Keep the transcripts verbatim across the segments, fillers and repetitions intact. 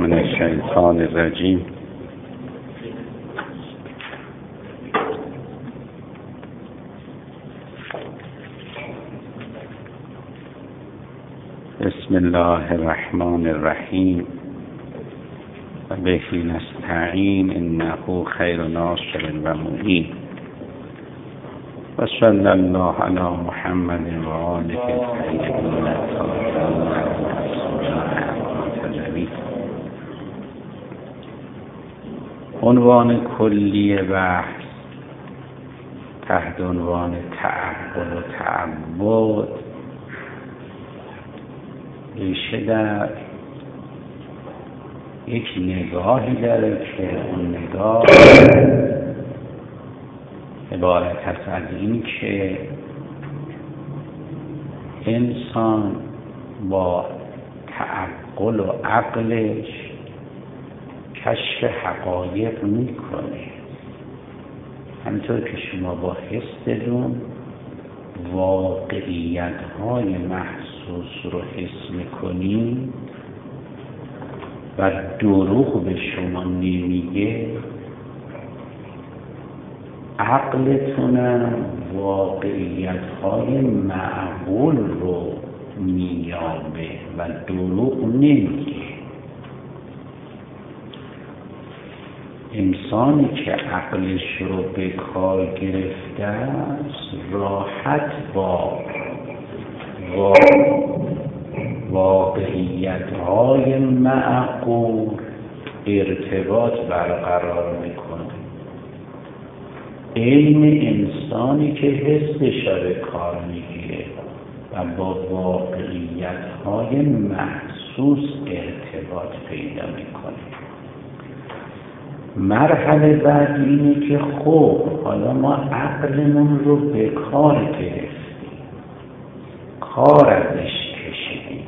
من الشیطان الرجیم. بسم الله الرحمن الرحیم و به نستعین انه خیر ناصر و معین و صلی الله علی محمد و آله الطیبین الطاهرین. عنوان کلی بحث تحت عنوان تعقل و تعبد ریشه در یک نگاهی داره که اون نگاه عبارت است از این که انسان با تعقل و عقلش کشف حقایق میکنه، همینطور که شما با حستون واقعیت های محسوس رو حس میکنید و دروغ به شما نمیگه، عقلتونم واقعیت های معقول رو مییابه و دروغ نمیگه. انسانی که عقلش رو به کار گرفته است راحت با واقعیت های معقول ارتباط برقرار میکنه. علم انسانی که حسش رو به کار میگیره و با واقعیت های محسوس ارتباط پیدا میکنه. مرحله بعد اینه که خب حالا ما عقلمون رو به کار گرفتیم، کار ازش کشیدیم،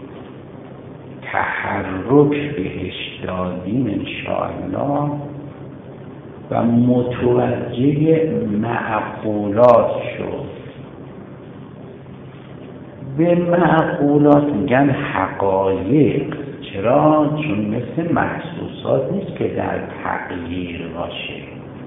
تحرک بهش دادیم انشاءالله و متوجه معقولات شد. به معقولات میگن حقایق. چرا؟ چون مثل محسوسات نیست که در تغییر باشه.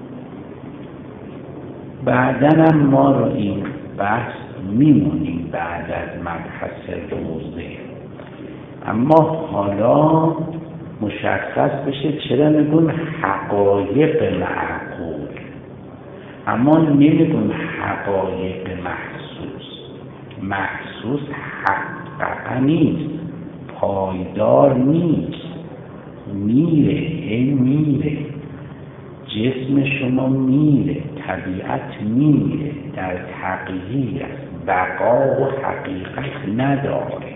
بعدن هم ما رو این بحث میمونیم بعد از مبحث روزه، اما حالا مشخص بشه چرا میگون حقایق معقول اما نمیگون حقایق محسوس. محسوس حقیقا نیست، پایدار نیست، میره هی میره، جسم شما میره، طبیعت میره، در تغییر است، بقا و حقیقت نداره.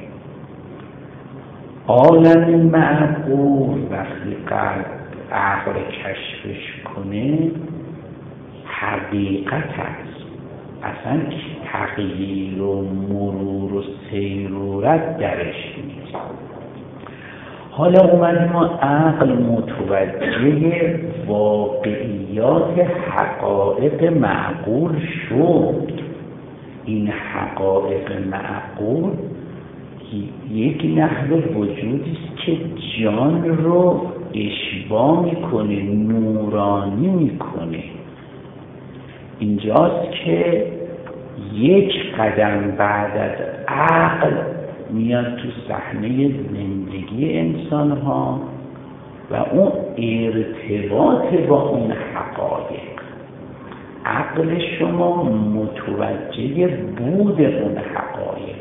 عالم معقول وقتی قلب عقل کشفش کنه حقیقت است، اصلا تغییر و مرور و سیرورت درش نیست. حالا اومدیم ما عقل متوجه واقعیات حقایق معقول شد. این حقایق معقول یک نحو وجودی است که جان رو اشباع میکنه، نورانی میکنه. اینجاست که یک قدم بعد از عقل میاد تو صحنه زندگی انسان ها و اون ارتباط با اون حقایق. عقل شما متوجه بود اون حقایق،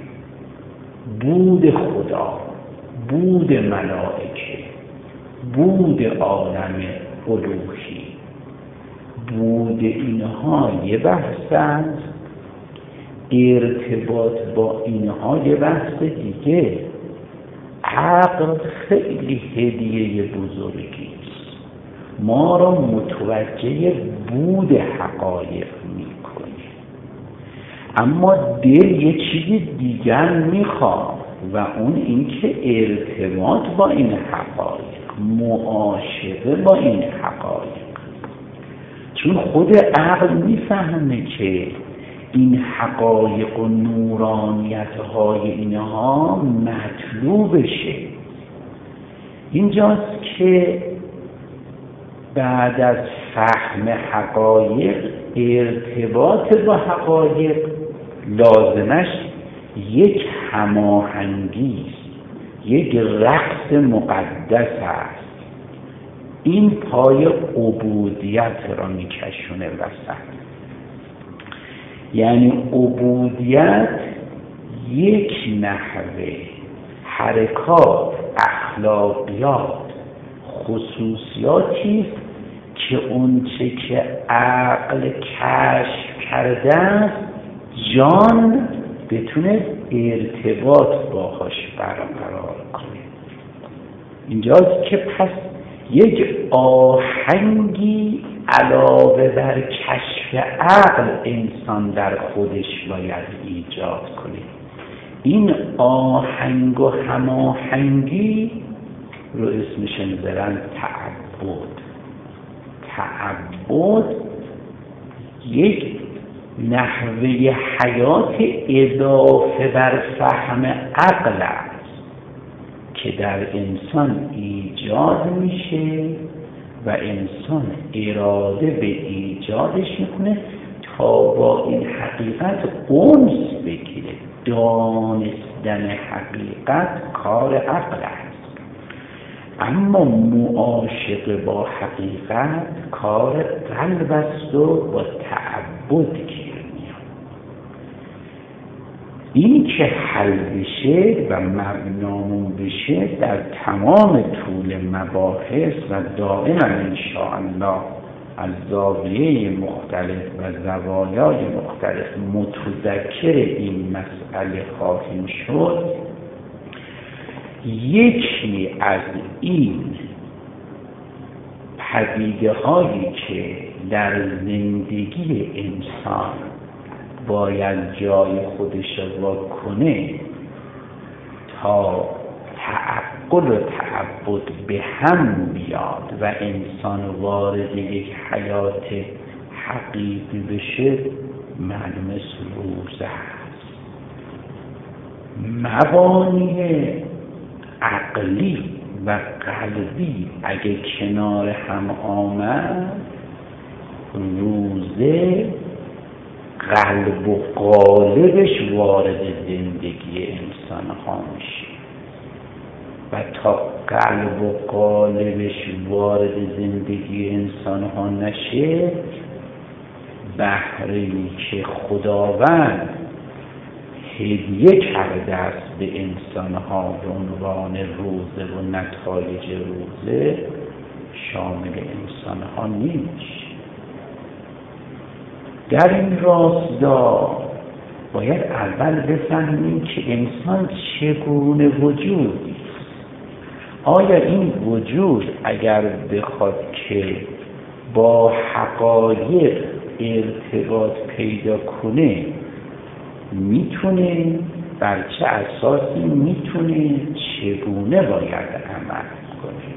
بود خدا، بود ملائکه، بود عالم الوهی. بود اینها یه بحث است، ارتباط با اینها یه بحث دیگه. عقل خیلی هدیه بزرگی است، ما رو متوجه بود حقایق میکنه، اما دل یه چیز دیگر میخواد و اون اینکه ارتباط با این حقایق، معاشقه با این حقایق. چون خود عقل میفهمه که این حقایق و نورانیت های اینها مطلوبشه. اینجاست که بعد از فهم حقایق، ارتباط با حقایق لازمش یک هماهنگی است، یک رقص مقدس است. این پای عبودیت را میکشونه وسط. یعنی عبودیت یک نحوه حرکات، اخلاقیات، خصوصیاتی است که اون چه که عقل کشف کرده است جان بتونه ارتباط باهاش برقرار کنه. اینجاست که پس یک آهنگی علاوه بر کشف عقل انسان در خودش باید ایجاد کنه. این آهنگ و هماهنگی رو اسمش میذارن تعبد. تعبد یک نحوه حیات اضافه بر فهم عقل است که در انسان ایجاد میشه و انسان اراده به ایجادش میکنه تا با این حقیقت انس بگیره. دانستن حقیقت کار عقل است، اما معاشقه با حقیقت کار قلب است و با تعبد گیر میاد. این که حل بشه و مبنامون بشه در تمام طول مباحث و دائما انشاءالله از زاویه مختلف و زوایای مختلف متذکر این مسئله خواهیم شد. یکی از این پدیده هایی که در زندگی انسان باید جای خودش را کنه تا تعقل و تعبد به هم بیاد و انسان وارد یک حیات حقیقی بشه، معلوم روزه هست. مبانی عقلی و قلبی اگه کنار هم آمد، روزه قلب و قالبش وارد زندگی انسان ها میشه و تا قلب و قالبش وارد زندگی انسان ها نشه، بهره‌ای که خداوند هدیه کرده است به انسان ها به عنوان روزه و نتایج روزه شامل انسان ها نمیشه. در این راستا باید اول بفهمیم که انسان چگونه وجودی است. آیا این وجود اگر بخواد که با حقایق ارتباط پیدا کنه میتونه؟ بر چه اساسی میتونه؟ چگونه باید عمل کنه؟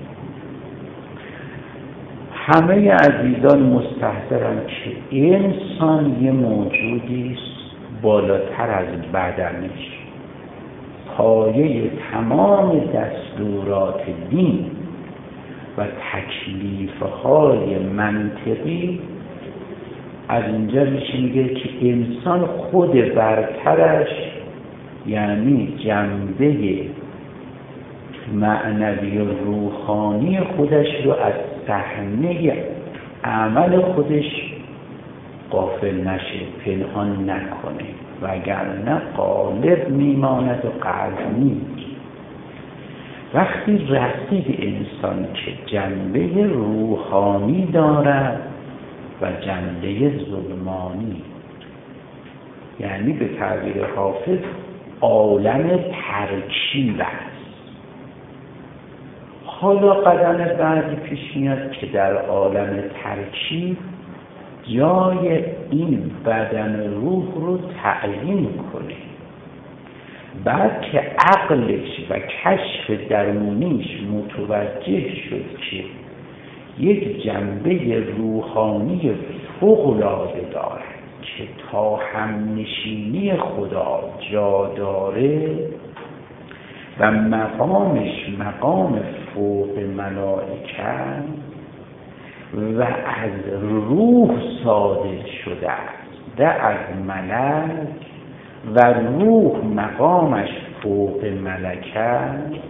همه عزیزان مستحضرن که انسان یه موجودی است بالاتر از بدنش. پایه تمام دستورات دین و تکلیف‌های منطقی از اینجا میشه میگه که انسان خود برترش، یعنی جنبه معنوی و روحانی خودش رو از صحنه عمل خودش غافل نشه، پنهان نکنه، وگرنه غالب میماند و غالب نیست. وقتی رسید انسان که جنبه روحانی دارد و جنبه ظلمانی، یعنی به تعبیر حافظ عالم ترکیب است. حالا قدم بعدی پیش میاد که در عالم ترکیب جای این بدن روح رو تعیین کنه. بعد که عقلش و کشف درونیش متوجه شد که یک جنبه روحانی فوق‌العاده دارد که تا هم نشینی خدا جا داره و مقامش مقام فوق ملائکه و از روح صادر شده است، ده از ملک و روح مقامش فوق ملکه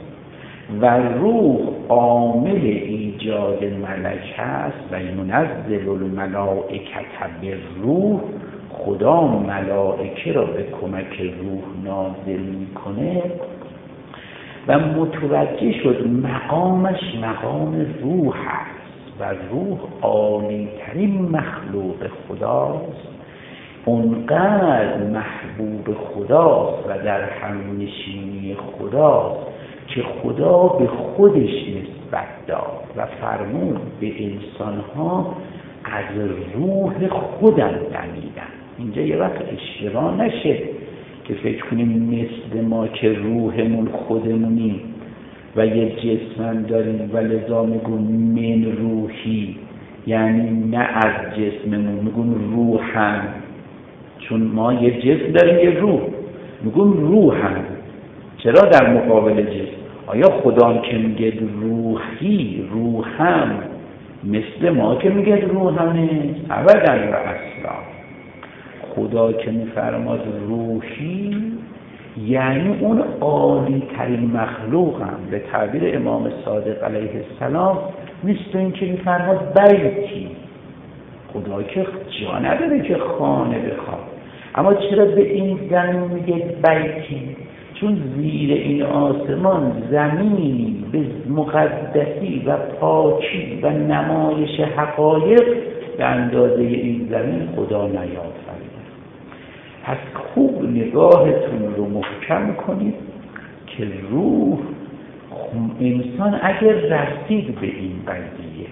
و روح عامل ایجاد ملکه است و ینزل الملائکه بالروح، خدا ملائکه را به کمک روح نازل میکنه و متوجه شد مقامش مقام روح است و روح عالی ترین مخلوق خداست، اونقدر محبوب خداست و در همنشینی خداست که خدا به خودش نسبت داد و فرمود به انسانها از روح خودم دمیدم. اینجا یه وقت اشتباه نشه که فکر کنیم مثل ما که روحمون خودمونیم و یه جسم داریم و لذا میگون من روحی، یعنی نه از جسممون، میگون روحم، چون ما یه جسم داریم یه روح، میگون روحم. چرا در مقابل جسم؟ آیا خدا که میگه روحی روحم مثل ما که میگه روحمه؟ ابدا و اصلا. خدا که میفرماد روحی یعنی اون عالی ترین مخلوق هم، به تعبیر امام صادق علیه السلام مثل این که میفرماد بیتی. خدا که جا نداره که خانه بخواد، اما چرا به این زمین میگه بیتی؟ چون زیر این آسمان زمینی به مقدسی و پاکی و نمایش حقایق به اندازه این زمین خدا نیافریده. پس خوب نگاهتون رو محکم کنید که روح انسان اگر رسید به این قضیه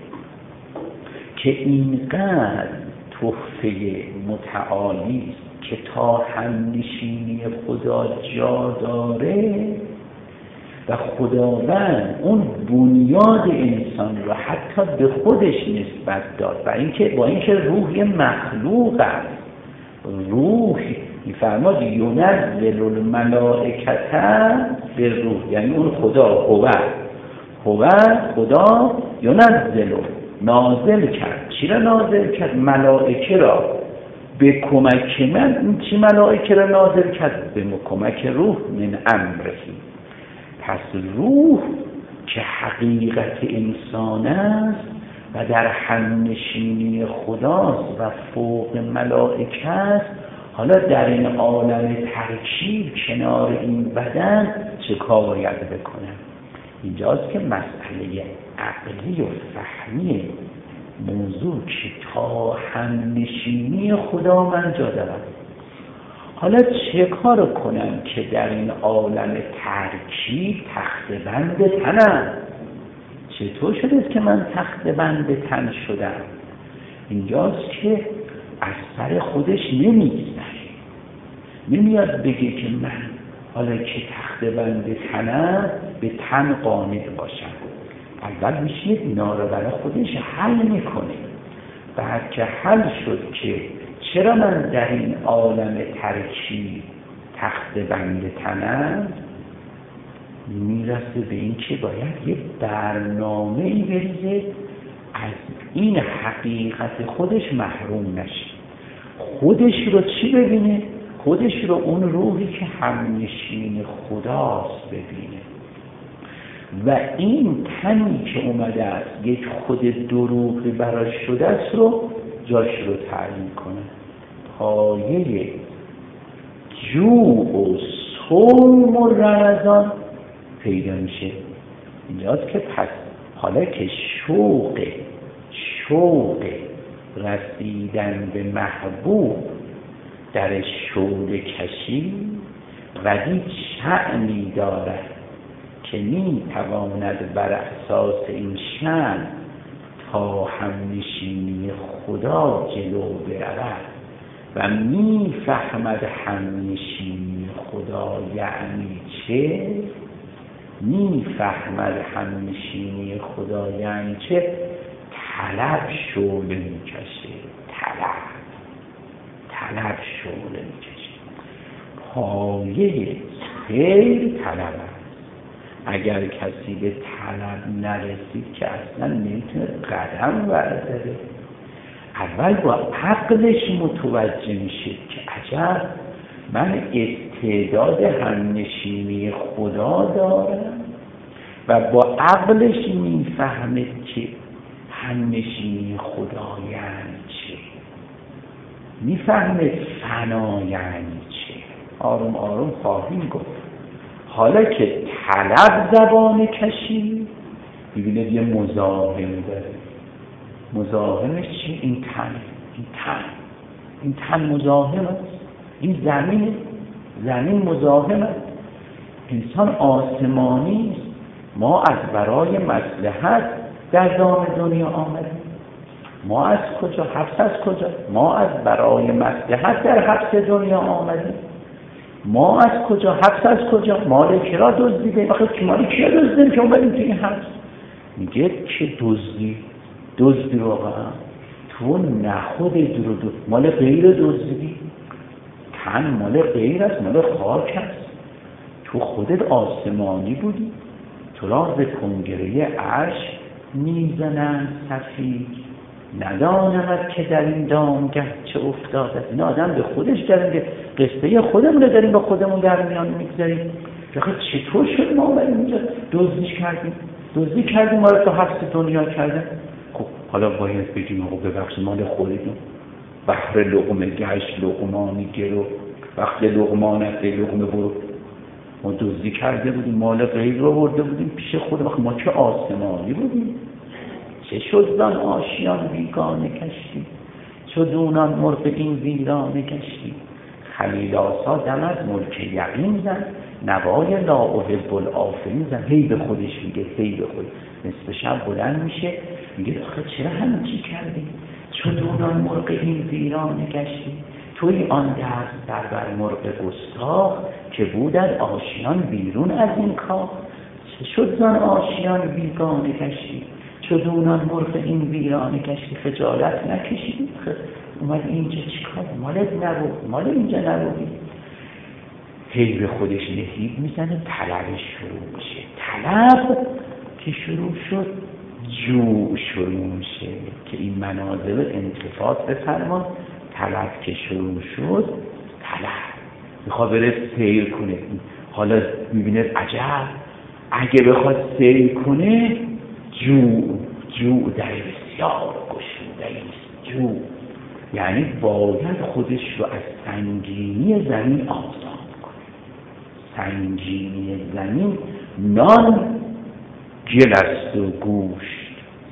که اینقدر تحفه متعالی است که تا همنشینی خدا جا داره و خداوند اون بنیاد انسان رو حتی به خودش نسبت داد و اینکه با اینکه روح مخلوق است، روح میفرماد ینزل الملائکه به روح، یعنی اون خدا هو هو خدا ینزل نازل کرد. چی را نازل کرد؟ ملائکه را به کمک من. این چی ملائکه را نازل کرد؟ به کمک روح من امرهی. پس روح که حقیقت انسان است و در همنشینی خداست و فوق ملائکه است، حالا در این عالم ترکیب کنار این بدن چه کار باید بکنه؟ اینجاست که مسئله عقلی و فهمی موضوع که تا همنشینی خدا من جا دارم. حالا چه کار کنم که در این عالم ترکیب تخته بند تنم؟ چطور شده که من تخته بند تن شدم؟ اینجاست که از سر خودش نمیگذره، نمیاد بگه که من حالا که تخته بند تنم به تن قانع باشم. اول میشه اینا رو برای خودش حل میکنه. بعد که حل شد که چرا من در این عالم ترکیب تخته بند تنم، میرسه به این که باید یه برنامه‌ای بریزه از این حقیقت خودش محروم نشه. خودش رو چی ببینه؟ خودش رو اون روحی که همنشین خداست ببینه و این تنی که اومده است یک خود دروغی براش شده است رو جاش رو تعیین کنه. پایه جوع و صوم و رمضان پیدا میشه. اینجاست که پس حالا که شوق شوق رسیدن به محبوب در شعله کشی و دید شأنی دارد که می تواند بر اساس این شأن تا همنشینی خدا جلو برود و می فهمد همنشینی خدا یعنی چه؟ می فهمد همنشینی خدا یعنی چه؟ طلب شعله می کشه. طلب طلب شعله می کشه. پایه خیر طلب است. اگر کسی به طلب نرسید که اصلا نمیتونه قدم برداره. اول با عقلش متوجه میشه که عجب من استعداد همنشینی خدا دارم و با عقلش میفهمه که همنشینی خدا یعنی چه، میفهمه فنا یعنی چه. آروم آروم خواهیم گفت. حالا که طلب زبان کشید ببینید یه مزاحم داره. مزاحمش چی؟ این تن. این تن این تن مزاحم است. این زمین زمین مزاحم است. انسان آسمانی است. ما از برای مصلحت در دام دنیا آمدیم. ما از کجا؟ حبس از کجا؟ ما از برای مصلحت در حبس دنیا آمدیم. ما از کجا؟ حبس از کجا؟ مال کی را دزدیدیم؟ آخه مال کی را دزدیدیم که اومدیم توی این حبس؟ میگه چه دزدی؟ دزدی واقعا تو نخودت رو دزد، مال غیر دزدیدی. تن مال غیر است، مال خاک است. تو خودت آسمانی بودی. تو را به کنگره عرش میزنند سفید، ندانمد که در این دامگه چه افتاده. این آدم به خودش درنگه قصه خودمون رو داریم با خودمون در میان میگذاریم. آخه چطور شد ما اومدیم اینجا دزدی کردیم دزدی کردیم ما رو تو حبس دنیا کردن. خب حالا باید بگیم آقا ببخشید مال خودتون، بحر لقمه گشت لقمانی گرو، وقتی لقمان است لقمه برو. ما دزدی کرده بودیم، مال غیر رو برده بودیم پیش خود. وقت ما چه آسمانی بودیم. چه شد زن آشیان بیگانه کشتی، چو دونان مرغ این ویرانه کشتی. خلیل آسا دم از ملک یقین زن، نوای لا احب الآفرین زن. هی به خودش میگه، هی به خود. نصف شب بلند میشه میگه آخه چرا همین چی کردی؟ چو دونان مرغ این ویرانه کشتی، توی آن دست در بر مرغ گستاخ، که بودن آشیان بیرون از این کاخ. چه شد زن آشیان بیگانه کشتی، چو دونان مرغ این ویرانه کشتی. خجالت نکشید؟ اومد اینجا چیکار؟ مالت نبود، مال اینجا نبودی. هی به خودش نهیب میزنه. طلبش شروع میشه. طلب که شروع شد جوع شروع میشه که این منازل انتفاض بفرمان. طلب که شروع شد، طلب میخواد بره سیر کنه. حالا میبینه عجب اگه بخواد سیر کنه جوع جوع در بسیار گشوده است. جوع یعنی باید خودش رو از سنگینی زمین آزاد کنه. سنگینی زمین نان گل است و گوشت.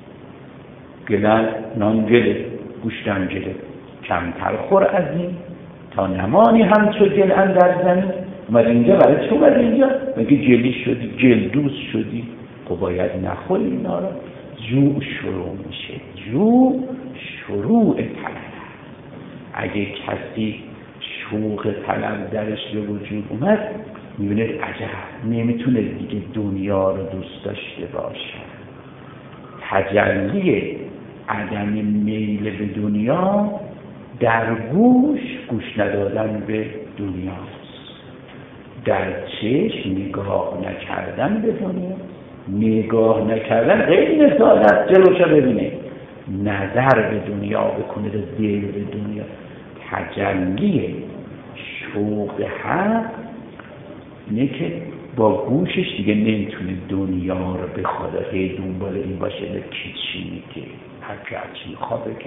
گل نان گل، گوشتم گله. کمتر خور از این تا نمانی همچو گل اندر زمین. اومد اینجا برای چه اومد اینجا؟ مگه گلی شدی، گل دوست شدی؟ خب باید نخوری اینا رو. جوع شروع میشه. جوع شروع طلب. اگه کسی شوق طلب درش به وجود اومد میبینه عجب نمیتونه دیگه دنیا رو دوست داشته باشه. تجلی عدم میل به دنیا در گوش گوش ندادن به دنیاست. در چشم نگاه نکردن به دنیا. نگاه نکردن غیر نسادت جلوشا ببینه، نظر به دنیا بکنه، دل به دنیا. تجلی شوق حق اینه که با گوشش دیگه نمیتونه دنیا رو بخواد. هی دنبال این باشه که چی میگه، هر که چی میخواد بگه.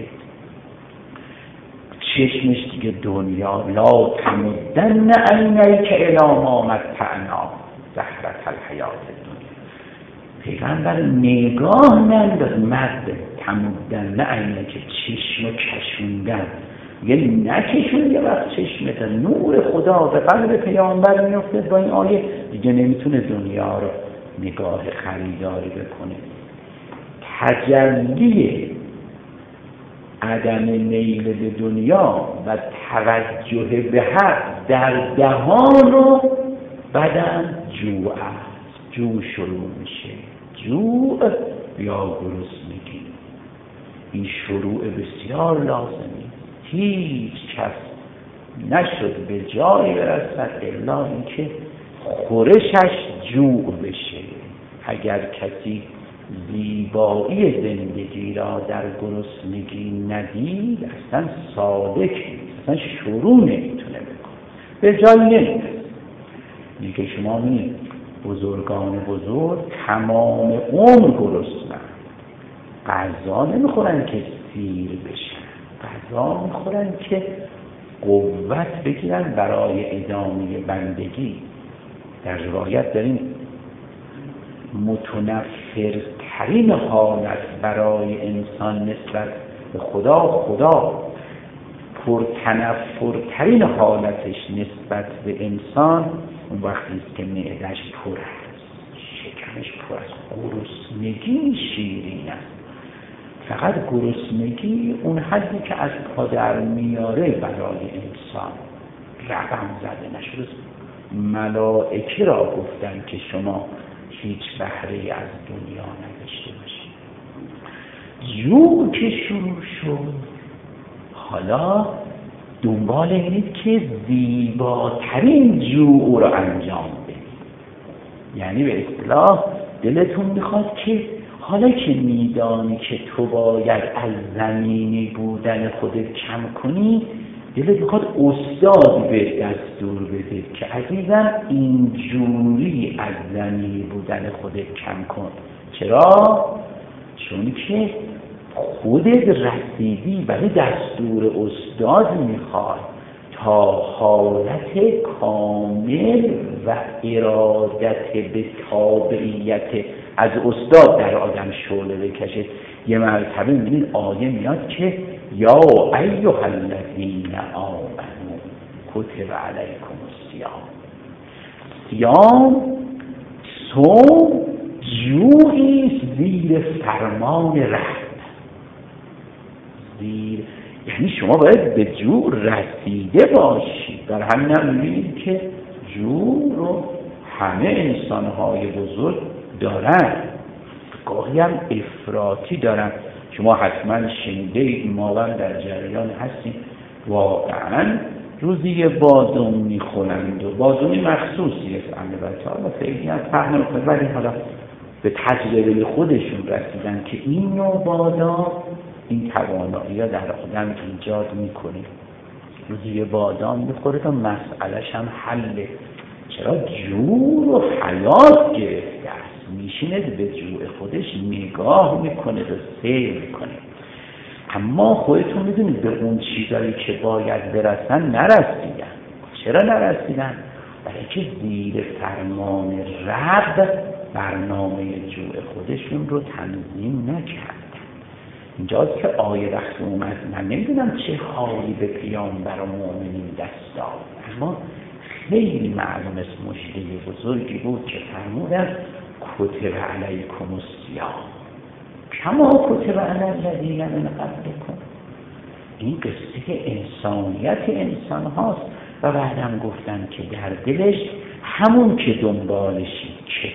چشمش دیگه دنیا. لا تمدن عینیک الی ما متعنا زهرة الحیات الدنیا. پیغمبر نگاه ننداز. مرد تمدن عینیک چشم کشوندن، یه نکشون یه وقت چشمت نور خدا به قلب پیامبر میفته. با این آیه دیگه نمیتونه دنیا رو نگاه خریداری بکنه. تجلی عدم میل به دنیا و توجه به حق در دهان و بدن جوع است. جوع شروع میشه. جوع یا گرسنگی. این شروع بسیار لازمی. هیچ کس نشد به جایی برسد الا اینکه خورشش جوع بشه. اگر کسی زیبایی زندگی را در گرسنگی ندید اصلا سالک نیست، اصلا شروع نمیتونه بکنه، به جای نمیرسه. اینه که شما می‌بینید بزرگان بزرگ تمام عمر گرسنه‌اند، غذا نمیخورن که سیر بشن، غذا میخورن که قوت بگیرن برای ادامه بندگی. در روایت داریم متنفرترین حالت برای انسان نسبت به خدا خدا پرتنفرترین حالتش نسبت به انسان اون وقتی است که معده‌اش پر است، شکمش پر است، گرسنگی شیرین است. فقط گرسنگی اون حدی که از پادر میاره برای انسان رقم زده نشده. ملائکه را گفتن که شما هیچ بهره از دنیا نداشته باشید. جوع که شروع شد، حالا دنبال اینید که زیباترین جوع را انجام بدید. یعنی به اصطلاح دلتون میخواد که حالا که میدانی که تو باید از زمینی بودن خودت کم کنی، دلت میخواد استاد به دستور بده که عزیزم اینجوری از زمینی بودن خودت کم کن. چرا؟ چون که خودت رسیدی، ولی دستور استاد میخواد تا حالت کامل و ارادت به تابعیت از استاد در آدم شعله بکشه. یه مرتبه می‌بینید آیه میاد که یا ایها الذین آمنوا کتب علیکم الصیام. صیام صوم جوعی زیر فرمان رحم، زیر یعنی شما باید به جوع رسیده باشید. در همین هم می‌بینید که جوع رو همه انسان‌های بزرگ دارن، گاهی هم افراطی دارن. شما حتما شنیده اید، ما هم در جریان هستیم، واقعا روزی یه بادوم میخورند و بادومی مخصوصی است البته، حالا خیلی هم فرق نمیکنه، ولی حالا به تجربه خودشون رسیدن که این نوع بادام این توانایی ها در آدم ایجاد میکنه. روزی یه بادام میخوره تا مسئلهش هم حله. چرا؟ جوع و حیات گرفته است، میشینه به جوع خودش نگاه میکنه و سیر میکنه. اما خودتون میدونید به اون چیزایی که باید برسن نرسیدن. چرا نرسیدن؟ برای که زیر فرمان رب برنامه جوع خودشون رو تنظیم نکردن. اینجاست که آیه وقتی اومد، من نمیدونم چه حالی به پیامبر و مؤمنین دست داد، اما خیلی معلوم است مژده بزرگی بود که فرمودن کتب علیکم الصیام کما کتب علی الذین من قبلکم. این قصه انسانیت انسان هاست. و بعدم گفتن که در دلش همون که دنبالشی که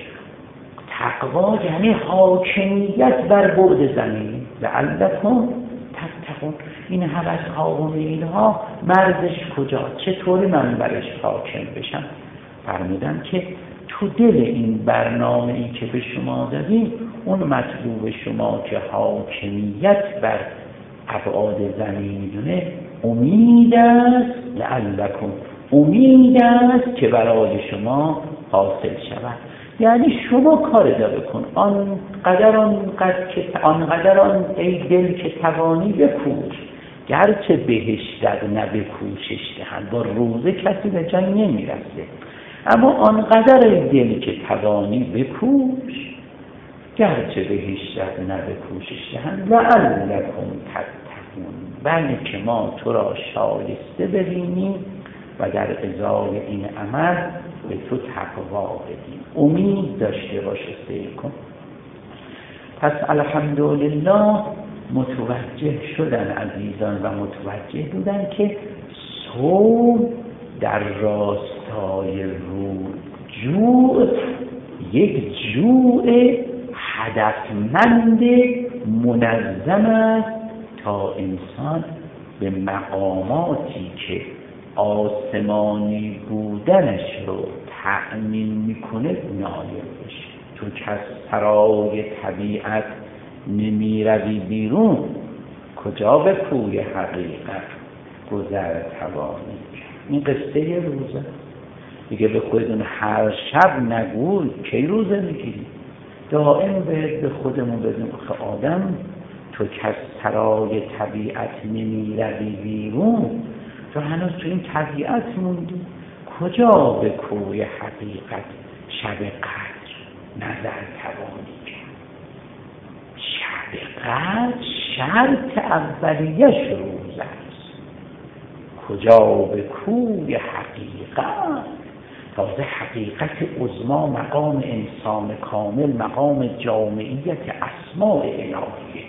تقوا یعنی حاکمیت بر بعد زمین، لعلکم تتقون. این هوس ها و میل ها مرزش کجاست؟ چطوری من برش حاکم بشم؟ فرمودن که تو دل این برنامه ای که به شما دادیم، اون مطلوب شما که حاکمیت بر ابعاد زمین میدونه، امید است، لعلکم امید است که برای شما حاصل شود. یعنی شما کار داره کن، آنقدر آنقدر که آنقدر آن ای دل که توانی بکوش، گرچه بهشتت نه بکوشش دهند. با روزه کسی به جای نمیرسه، اما آنقدر ای دل که توانی بکوش، گرچه بهشتت نه بکوشش دهند. لعلکم تتقون، بله که ما تو را شایسته ببینیم و در ازای این عمل به تو تقوا بدیم، امید داشته باشه، سیر کن. پس الحمدلله متوجه شدن عزیزان و متوجه بودن که صوم در راستای رجوع یک جوع هدفمند منظم است تا انسان به مقاماتی که آسمانی بودنش رو تأمین میکنه نایل بشه. تو که از سرای طبیعت نمی روی بیرون، کجا به کوی حقیقت گذر توانی کرد. این قصه روزه دیگه. به خودتون هر شب نگوی کی روزه میگیری، دائم باید به خودمون بدون که آدم تو که از سرای طبیعت نمی روی بیرون، تو هنوز تو این طبیعت موندی، کجا به کوی حقیقت شب قدر نظر توانی کرد. شب قدر شرط اولیش روز است، کجا به کوی حقیقت. تازه حقیقت عظما مقام انسان کامل، مقام جامعیت اسماء الهیه،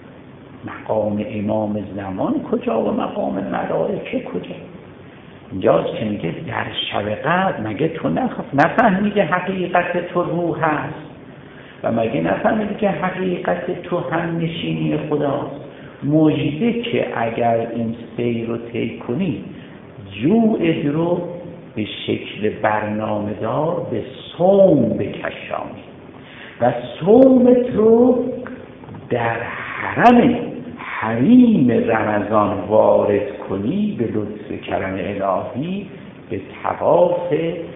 مقام امام زمان کجا و مقام ملائکه کجا. اینجاست که میگه در شب قدر مگه تو نخف نفهمیده حقیقت تو روح هست و مگه نفهمیده که حقیقت تو هم نشینی خداست. مژده که اگر این سیر رو طی کنی، جوعت رو به شکل برنامه دار به صوم بکشانی و صومت رو در حرم حریم رمضان وارد کنی، به لطف کرم الهی به طواف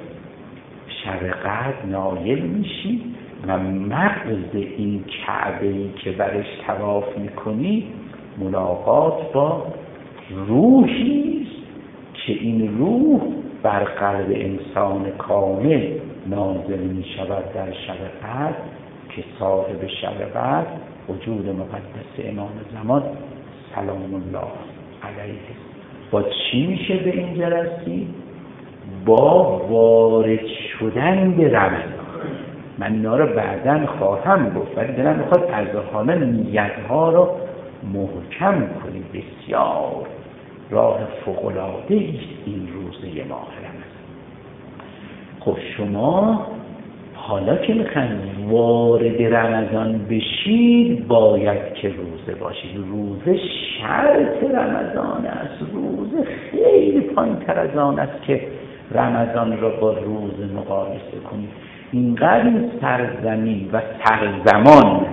شب قدر نایل میشی و مغز این کعبه‌ای که برش طواف میکنی ملاقات با روحی است که این روح بر قلب انسان کامل نازل می شود در شب قدر، که صاحب شب قدر وجود مقدس امام زمان سلام الله علیه. با چی میشه به اینجا رسید؟ با وارد شدن به رمضان. من اینا رو بعداً خواهم گفت، ولی دلم میخواد از حالا نیت‌ها رو محکم کنید. بسیار راه فوق‌العاده است این روزه ماه رمضان. خب شما حالا که میخواین وارد رمضان بشید باید که روزه باشید. روزه شرط رمضان است. روزه خیلی پایین تر از آن است که رمضان را با روز مقایسه کنید. اینقدر این سرزمین و سرزمان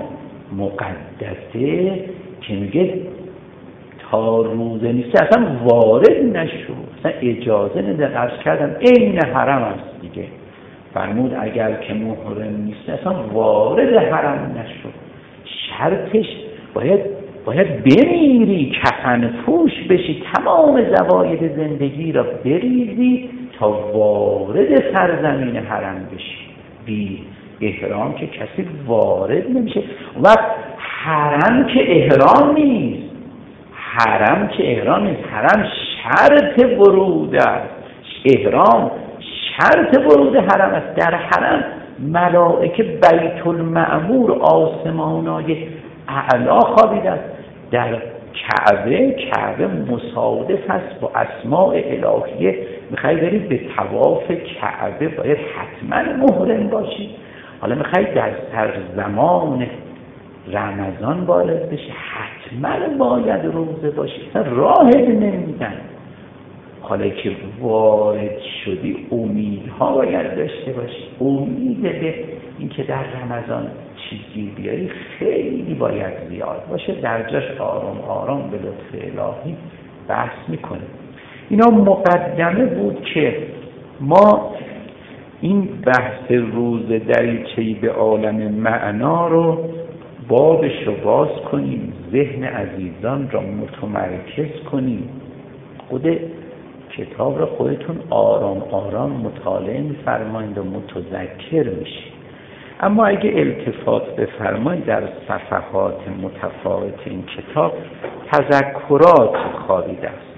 مقدسه که میگه تا روزه نیست اصلا وارد نشو، اصلا اجازه نده. عرض کردم عین حرم است دیگه. فرمود اگر که محرم نیست اصلا وارد حرم نشو. شرطش باید باید بمیری، کفن پوش بشی، تمام زواید زندگی را بریزی تا وارد سرزمین حرم بشی. بی احرام که کسی وارد نمیشه. و حرم که احرام نیست، حرم که احرام نیست، حرم شرط ورود است. احرام شرط ورود حرم است. در حرم ملائکه بیت المعمور آسمانای اعلا خوابیده است. در کعبه کعبه مصادف است با اسماء الهیه. میخوای برید به طواف کعبه باید حتما محرم باشی. حالا میخوای در سرزمان رمضان وارد بشی حتما باید روزه باشی. راهت نمیدن. حالا که وارد شدی امیدها باید داشته باشی. امید به اینکه در رمضان چیزی بیاری خیلی باید زیاد باشه. در جاش آرام آرام به لطف الهی بحث میکنه. اینا مقدمه بود که ما این بحث روز دریچه‌ای به عالم معنا رو بابش رو باز کنیم، ذهن عزیزان را متمرکز کنیم. خود کتاب را خودتون آرام آرام مطالعه می‌فرمایید و متذکر میشید. اما اگه التفات بفرمایید در صفحات متفاوت این کتاب تذکرات خوابیده است.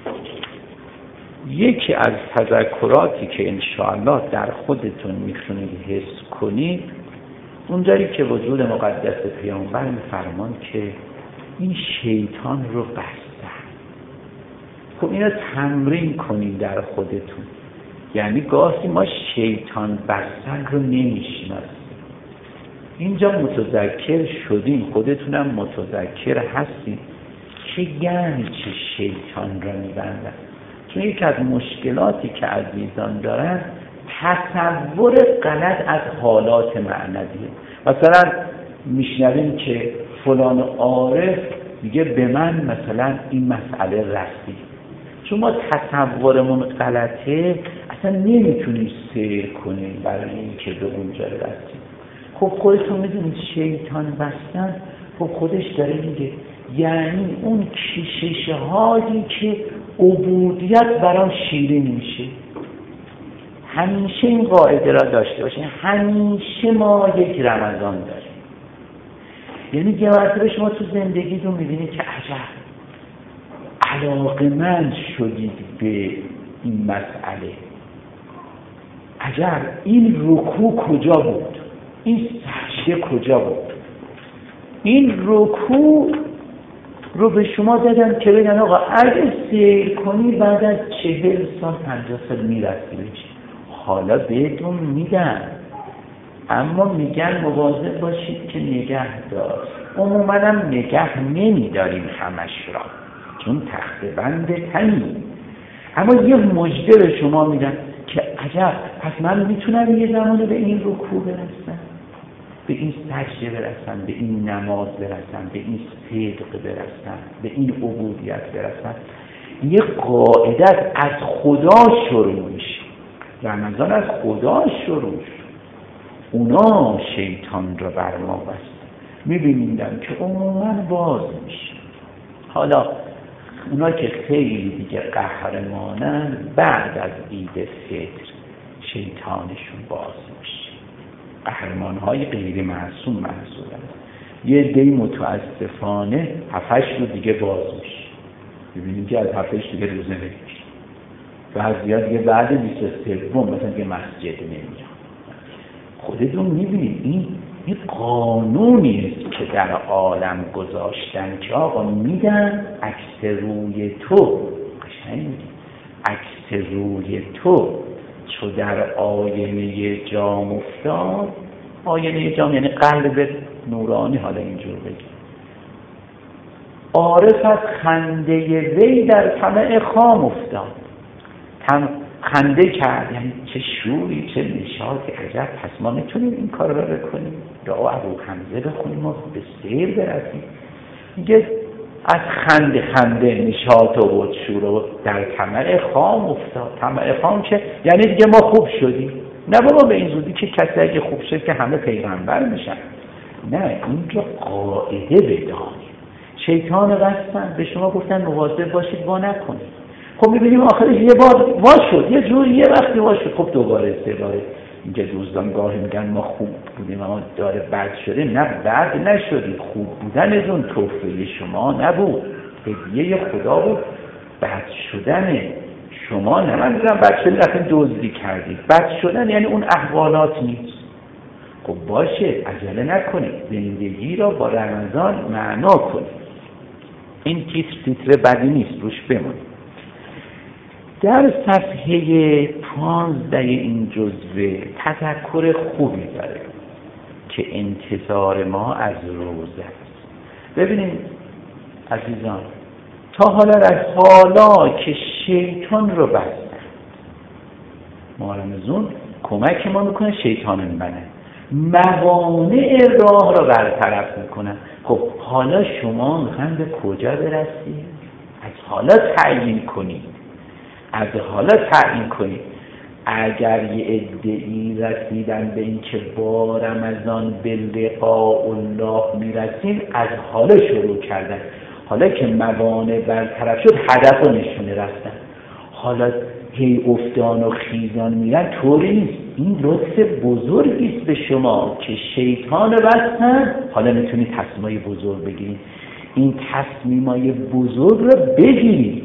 یکی از تذکراتی که انشاءالله در خودتون میتونید حس کنید اونجایی که وجود مقدس پیامبر میفرمان که این شیطان رو بستن. خب اینو تمرین کنید در خودتون. یعنی گاهی ما شیطان بستن رو نمیشناسیم. اینجا متذکر شدیم، خودتونم متذکر هستید که یعنی چه شیطان رو میبندن. چون یک از مشکلاتی که عزیزان دارن تصور غلط از حالات معنویه. مثلا میشنویم که فلان عارف میگه به من مثلا این مسئله رسید. چون ما تصورمون غلطه اصلا نمیتونیم سیر کنیم برای اینکه به اونجا رسیم. خب خودتون میدونید شیطان بستن، خب خودش داره میگه یعنی اون کشش هایی که عبودیت برام شیرین میشه. همیشه این قاعده را داشته باشین، همیشه ما یک رمضان داریم. یعنی یه مرتبه شما تو زندگیتون میبینید که عجب علاقه‌مند شدید به این مسئله، عجب این رکوع کجا بود، این سجده کجا بود. این رکوع رو به شما دادن که بگن آقا اگه سیر کنی بعد از چهل سال پنجاه سال میرسی بشی. حالا بهتون میدن، اما میگن مواظب باشید که نگه دار. عموما هم نگه نمیداریم همش را، چون تخته بند تنی. اما یه مژده به شما میدن که عجب پس من میتونم یه زمانی به این رکوع برسم، به این سجده برسم، به این نماز برسم، به این صدق برسم، به این عبودیت برسم. یه قاعده از خدا شروع میشه. رمضان از خدا شروع شد. اونا شیطان رو بر ما بست. میبینیدم که عموما باز میشه. حالا اونا که خیلی دیگه قهرمانن بعد از عید فطر شیطانشون باز میشه. قهرمانهای غیر معصوم محسوبن. یه دی متاسفانه هفتش رو دیگه باز میشه. ببینیم که از هفتش دیگه روزه نمیشه. بعضیا دیگه بعد بیست و سوم مثلا دیگه مسجد نمیاد. خودتون میبینید این این قانونی است که در عالم گذاشتن که آقا میدن عکس روی تو، قشنگ عکس روی تو چو در آینه جام افتاد. آینه جام یعنی قلب نورانی. حالا اینجور بگیم عارف از خنده وی در طمع خام افتاد. تم خنده کرد، یعنی چه شوری چه نشاطی. عجب پس ما میتونیم این کار را بکنیم، دعا ابو حمزه بخونیم و به سیر برسیم. میگه از خنده خنده نشاط و شور و در طمع خام افتاد. طمع خام که یعنی دیگه ما خوب شدیم. نه بابا به این زودی که کسی اگه خوب شد که همه پیغمبر میشن. نه اینجا قاعده بدانیم. شیطان رستن به شما گفتن مواظب باشید وا نکنید. خب میبینیم آخرش یه بار وا شد، یه جور یه وقتی وا شد، خب دوباره سه باره اینجا دوستان گاهی میگن ما خوب بودیم اما داره بد شده. نه بد نشدید، خوب بودنتون توفیق شما نبود، هدیه خدا بود. بد شدن شما نه من دیدم بد شدید اصلا دزدی کردید. بد شدن یعنی اون احوالات نیست. خب باشه عجله نکنید، زندگی را با رمضان معنا کنید. این تیتر تیتر بدی نیست، روش بمونید. در صفحه پانزده این جزوه تذکر خوبی داره که انتظار ما از روزه است. ببینید عزیزان، تا حالا از حالا که شیطان رو بستن، ما رمضان کمک ما میکنه شیطان منه، موانع راه رو برطرف میکنن. خب حالا شما میخواین به کجا برسید؟ از حالا تعیین کنید. از حالا تعیین کنید. اگر یه عده‌ای رسیدن به این که با رمضان به لقاء الله میرسیم، از حالا شروع کردن. حالا که موانع برطرف شد هدف رو نشونه رفتن. حالا هی افتان و خیزان میرن، طوری نیست. این لطف بزرگی است به شما که شیطان بستن. حالا میتونید تصمیمای بزرگ بگیرید. این تصمیمای بزرگ رو بگیرید.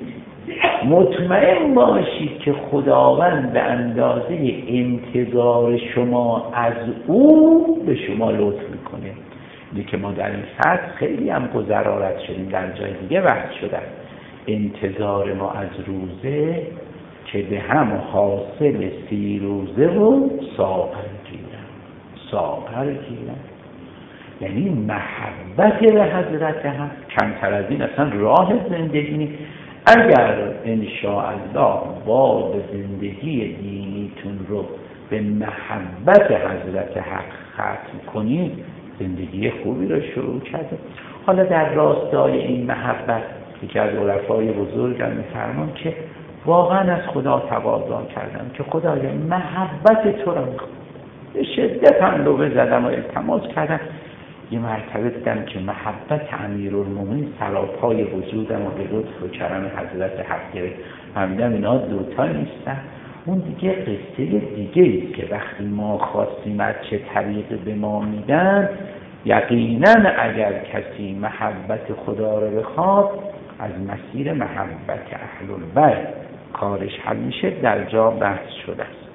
مطمئن باشید که خداوند به اندازه انتظار شما از او به شما لطف میکنه. اینه که ما در این فصل خیلی هم گذرارت شدیم، در جای دیگه وقت شدن. انتظار ما از روزه که به هم حاصل سی روزه و ساغر گیرن. ساغر گیرن یعنی محبت به حضرت هم. کمتر از این اصلا راه زندگی نیست. اگر انشاءالله باب زندگی دینیتون رو به محبت حضرت حق ختم کنی، زندگی خوبی رو شروع کرده. حالا در راستای این محبت یکی از عرفای بزرگم می‌فرمان که واقعا از خدا تواضع کردم که خدایا محبت تو رو می‌خوام، به شدت هم لبه زدم و التماس کردم. یه مرتبه دیدم که محبت امیرالمومنین سراپای وجودم و به لطف و کرم حضرت حق گرفت. فهمیدم اینا دوتا نیستن. اون دیگه قصه دیگه ایست که وقتی ما خواستیم از چه طریقی به ما میدن، یقینا اگر کسی محبت خدا رو بخواد از مسیر محبت اهل البیت کارش حل میشه. در جا بحث شده است.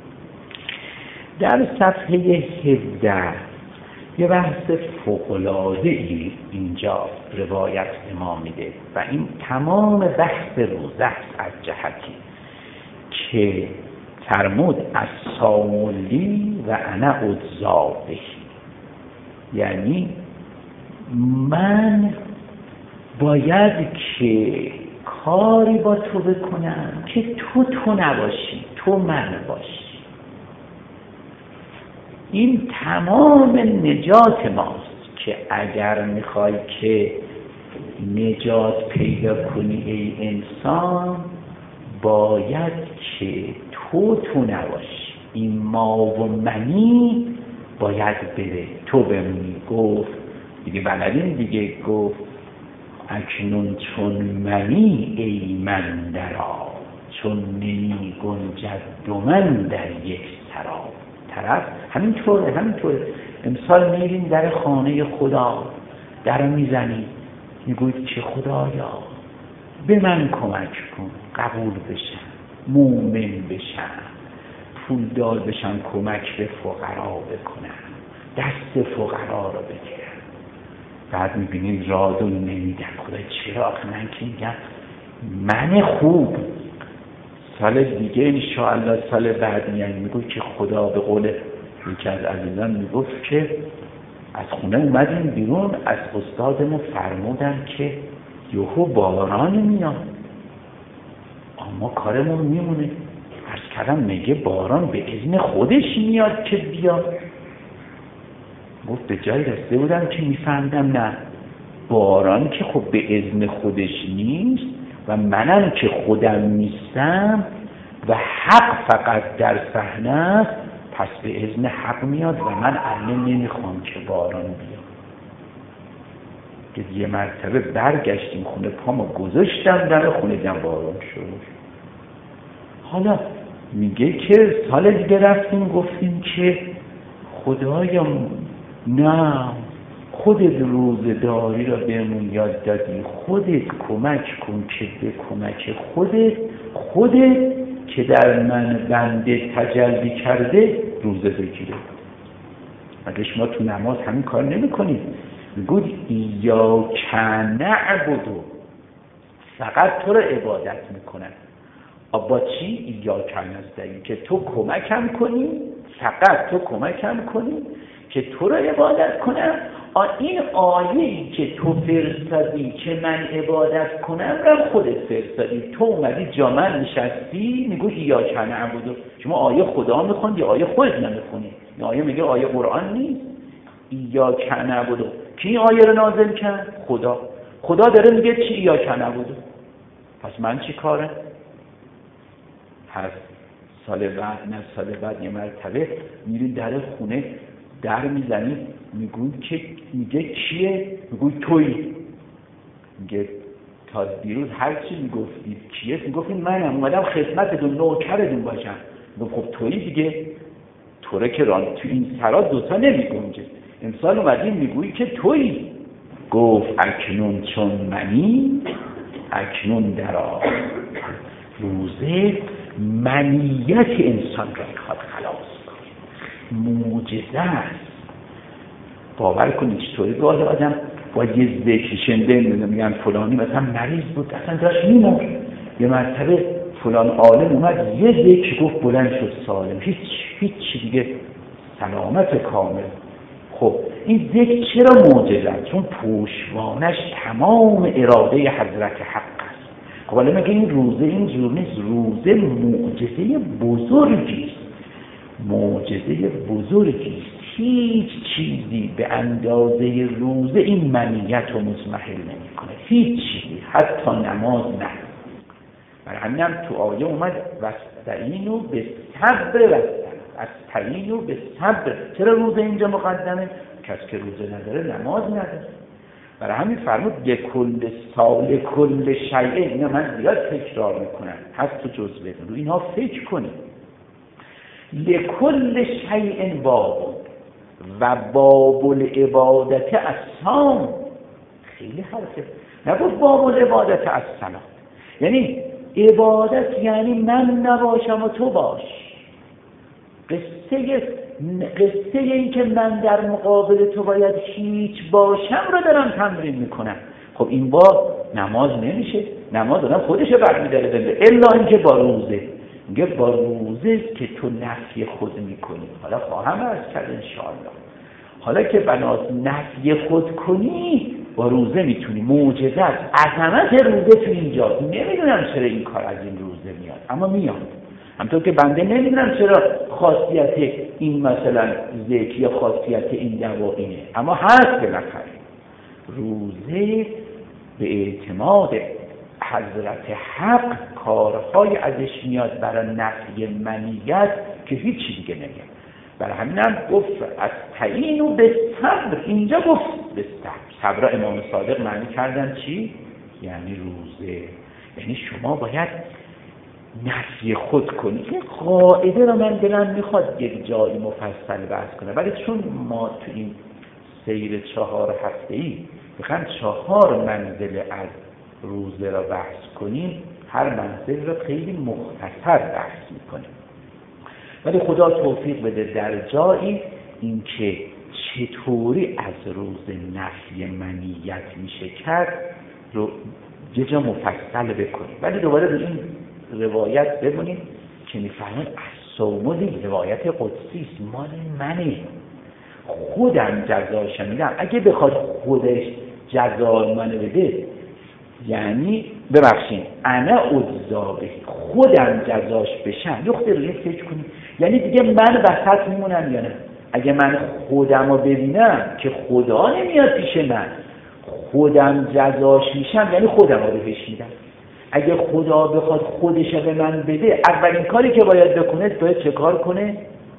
در صفحه هفده یه بحث فوق‌العاده‌ای اینجا روایت به ما میده و این تمام بحث روزه است از جهتی که فرمود الصوملی و انا اجزابه، یعنی من باید که کاری با تو بکنم که تو تو نباشی، تو من باشی. این تمام نجات ماست که اگر میخوای که نجات پیدا کنی ای انسان، باید که تو تو نباشی. این ما و منی باید بره، تو بمونی. گفت دیگه بلدین دیگه، گفت اکنون چون منی ای من درا، چون نمی گنجد دو من در یک سرا. طرف همینطوره همینطوره امسال میرین در خانه خدا، در میزنی، میگوید که خدایا به من کمک کن، قبول بشم، مومن بشم، پولدار بشم، کمک به فقرا بکنم، دست فقرا رو بگیرم. بعد میبینیم رادو نمیدن. خدا چرا؟ آخه من که میگم من خوب سال دیگه انشاءالله سال بعد میگن، میگوید که خدا به قول یکی از عزیزان میگفت که از خونه اومدیم بیرون، از استادمون فرمودن که یهو باران میاد، اما کارمون میمونه. عرض کردم میگه باران به اذن خودش میاد که بیاد. گفت به جای رسیده بودم که میفهمیدم نه، باران که خب به اذن خودش نیست و منم که خودم نیستم و حق فقط در صحنه است، پس به اذن حق میاد و من الان نمیخوام که باران بیاد. که یه مرتبه برگشتیم خونه، پامو گذاشتم در خونه، دیدم باران شروع. حالا میگه که سال دیگه رفتیم گفتیم که خدایا نه، خودت روزداری را بهمون یاد دادی، خودت کمک کن که به کمک خودت خودت که در من بنده تجلی کرده روزه بگیره. مگه شما تو نماز همین کار نمی کنید؟ میگوید ایاک نعبدو، فقط تو را عبادت میکنن. با چی؟ ایاک نستعین، که تو کمکم کنی، فقط تو کمکم کنی که تو را عبادت کنم. این آیه‌ای که تو فرستادی که من عبادت کنم را خودت فرستادی. تو اومدی جا من نشستی میگوی ایاک نعبدو. شما آیه خدا میخوند یا آیه خودت نمیخونی؟ این آیه میگه آیه قرآن نیست. ایاک نعبدو کی این آیه رو نازل کرد؟ خدا. خدا داره میگه چی؟ ایاک نعبدو. پس من چی کارم؟ پس سال بعد نه سال بعد یه مرتبه میری در خونه، در میزنی، میگوی که میگه کیه؟ میگوی تویی. میگه تا دیروز هر چی میگفتید کیه؟ میگفتید منم، اومدم خدمتتون، نوکرتون باشم. میگه خب تویی دیگه، توره که ران تو این سرا دوتا نمیگنجه. امسال اومدی میگویی که تویی. گفت اکنون چون منی اکنون درا. روزه منیت انسان را میخواد خلاص کنه، معجزه است. باور کنید چطوری گاهی آدم با یه ذکر شنده میگن فلانی مثلا مریض بود اصلا داشت میمرد، یه مرتبه فلان عالم اومد یه ذکر گفت بلند شد سالم، هیچ هیچ دیگه سلامت کامل. خب این ذکر چرا معجزه است؟ چون پشتوانش تمام اراده حضرت حق است. خب حالا مگه این روزه اینجور نیست؟ روزه معجزه بزرگی است. معجزه بزرگی، هیچ چیزی به اندازه روزه این منیت رو مضمحل نمی‌کنه، هیچ چیزی، حتی نماز نه. برای همینم تو آیه اومد واستعینوا بالصبر والصلاة، استعینوا بالصبر. چرا روزه اینجا مقدمه؟ کسی که روزه نداره نماز نداره. برای همین فرمود لکل سال کل شیء. اینا من زیاد تکرار میکنم، هست تو جزوه، رو اینها فکر کنید. لکل شیء باب و باب العبادت الصوم. خیلی حرفه، نگفت باب العبادت الصلاة. یعنی عبادت یعنی من نباشم و تو باش. قصه قصه این که من در مقابل تو باید هیچ باشم رو دارم تمرین میکنم. خب این با نماز نمیشه. نماز آدم خودشه برمیداره زنده، الا اینکه با روزه. میگه با روزه که تو نفی خود میکنی. حالا خواهم عرض کرد انشاءالله. حالا که بناس نفی خود کنی با روزه میتونی. معجزه عظمت روزه تو اینجاست. نمیدونم چرا این کار از این روزه میاد، اما میاد. همطور که بنده نمیدونم چرا خاصیت این مثلا ذکر یا خاصیت این دوا اینه، اما هست که نخیر. روزه به اعتماد حضرت حق کارهای ازش میاد برای نفی منیت که هیچی دیگه نمیاد. برای همینم گفت از تعین و به صبر. اینجا گفت به صبر. صبر امام صادق معنی کردن چی؟ یعنی روزه. یعنی شما باید نفی خود کنید. این قاعده رو من دلم میخواد یک جایی مفصل بحث کنه، ولی چون ما تو این سیر چهار هفته‌ای میخوایم چهار منزل از روزه را بحث کنیم، هر منزل را خیلی مختصر بحث میکنیم. ولی خدا توفیق بده در جایی اینکه چطوری از روز نفی منیت میشه کرد رو یه جا مفصل بکنیم. ولی دوباره به این روایت بمونیم که میفهمون الصوم دی روایت قدسی است، مال منه، خودم جزاش میدم. اگه بخواد خودش جزا منو بده، یعنی ببخشین انا اجزا، خودم جزاش بشم. یخته روی فکر کنیم، یعنی دیگه من وسط میمونم یا نه؟ اگه من خودم رو ببینم که خدا نمیاد پیش من، خودم جزاش میشم، یعنی خودم رو بهش میدم. اگه خدا بخواد خودش به من بده، اولین کاری که باید بکنه باید چه کار کنه؟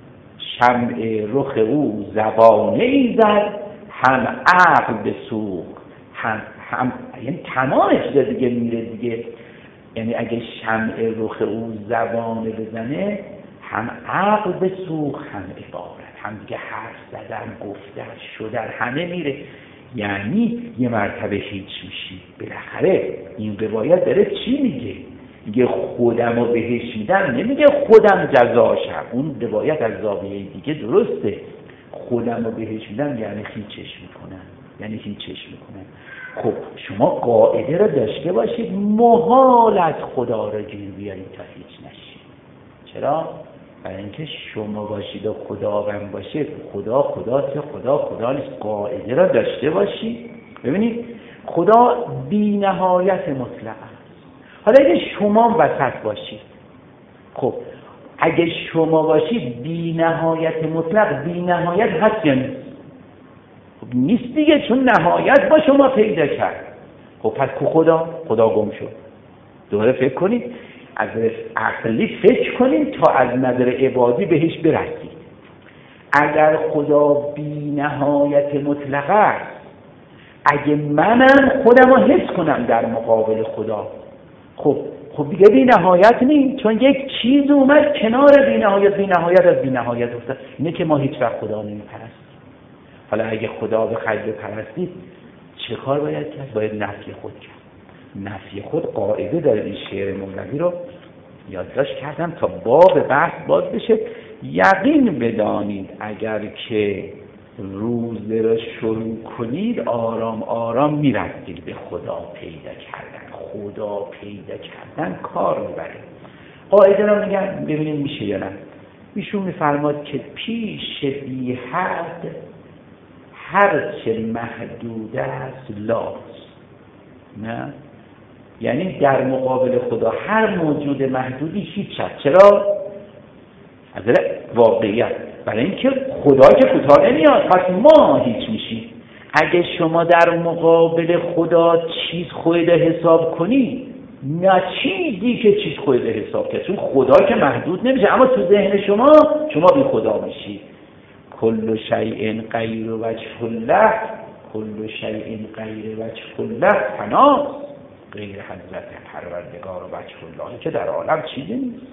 شمع رخ او زبانه ای زد، هم عقل بسوق، هم هم یعنی تمامش دیگه میره دیگه. یعنی اگه شمع رخ او زبانه بزنه، هم عقل بسوق، هم عبارت، هم دیگه حرف زدن، گفتن، شدن، همه میره. یعنی یه مرتبه هیچ میشی. بالاخره این روایت داره چی میگه؟ میگه خودم رو بهش میدم، نمیگه خودم جزاشم. اون روایت از زاویه دیگه درسته. خودم رو بهش میدم یعنی هیچش میکنم، یعنی هیچش میکنم. خب شما قاعده رو داشته باشید محال از خدا رو گیر بیارید تا هیچ نشید. چرا؟ برای اینکه شما باشید و خداوند باشه. خدا خداست، خدا خدا نیست. قاعده را داشته باشید. ببینید خدا بی نهایت مطلق است. حالا اگه شما وسط باشید، خب اگه شما باشید بی نهایت مطلق، بی نهایت هست یا نیست؟ خب نیست دیگه، چون نهایت با شما پیدا کرد. خب پس کو خدا؟ خدا گم شد. دوباره فکر کنید، از عقلی فکر کنیم تا از نظر عبادی بهش برسید. اگر خدا بی نهایت مطلق است، اگه منم خودم رو حس کنم در مقابل خدا، خب خب دیگه بی نهایت نیست، چون یک چیز اومد کنار بی نهایت. بی نهایت از بی نهایت افتاد. اینه که ما هیچ وقت خدا نمیپرستیم. حالا اگه خدا بخواید بپرستید چه کار باید کرد؟ باید نفی خود کرد. نفی خود قاعده داره. این شعر مولوی رو یادداشت کردم تا باب بحث باز بشه. یقین بدانید اگر که روزه را شروع کنید آرام آرام میرسید به خدا پیدا کردن. خدا پیدا کردن کار میبره. قاعده را میگن ببینید میشه یا نه. ایشون میفرماد که پیش بی حد هر چه محدود است لاست. نه؟ یعنی در مقابل خدا هر موجود محدودی هیچ هست. چرا؟ از نظر واقعیت، برای اینکه خدا که کوتاه نمیاد، پس ما هیچ میشیم. اگه شما در مقابل خدا چیز خودت حساب کنی، نه چیزی که چیز خودت حساب کنی، چون خدا که محدود نمیشه، اما تو ذهن شما شما بی خدا میشی. کل شیء غیر وجه الله، کل شیء غیر وجه الله فنا، غیر حضرت پروردگار و وجه الله که در عالم چیزی نیست.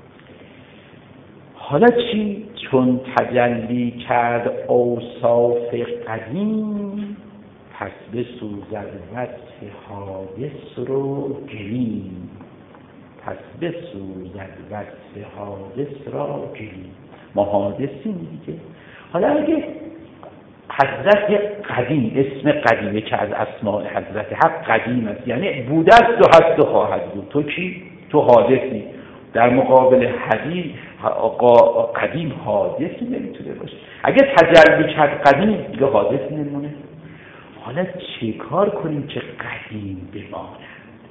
حالا چی؟ چون تجلی کرد اوصاف قدیم، پس بسوزد وصف حادث رو گلیم، پس بسوزد وصف حادث را گلیم. ما حادثیم دیگه. حالا اگه حضرت قدیم، اسم قدیمه که از اسماء حضرت حق قدیم است، یعنی بوده است و هست و خواهد بود. تو کی؟ تو حادثی. در مقابل حدیث قدیم حادثی نمیتونه باشه. اگه تجلی کرد قدیم دیگه حادثی نمونه. حالا چه کار کنیم که قدیم بماند؟